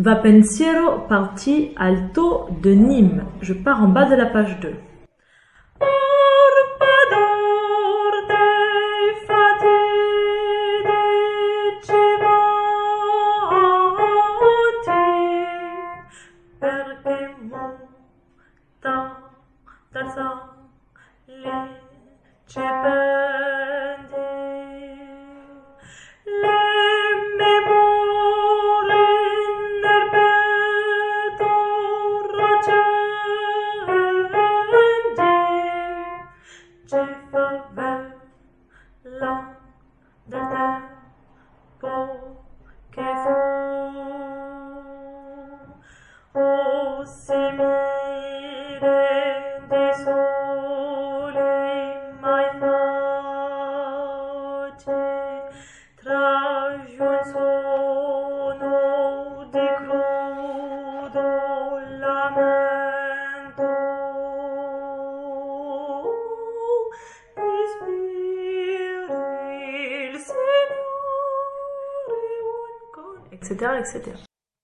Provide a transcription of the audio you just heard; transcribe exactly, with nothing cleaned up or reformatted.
Va pensiero parti alto de Nîmes. Je pars en bas de la page deux. Etc, et cetera.